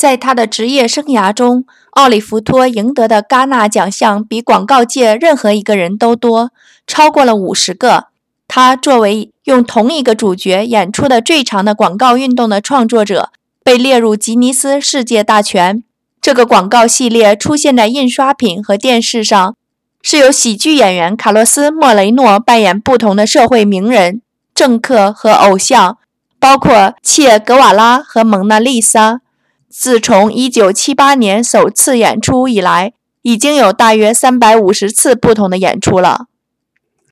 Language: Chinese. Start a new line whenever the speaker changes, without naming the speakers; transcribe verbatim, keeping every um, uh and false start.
在他的职业生涯中，奥里弗托赢得的戛纳奖项比广告界任何一个人都多，超过了五十个。他作为用同一个主角演出的最长的广告运动的创作者，被列入吉尼斯世界大全。这个广告系列出现在印刷品和电视上，是由喜剧演员卡洛斯·莫雷诺扮演不同的社会名人、政客和偶像，包括切格瓦拉和蒙娜丽莎。自从一九七八年首次演出以来，已经有大约三百五十次不同的演出了。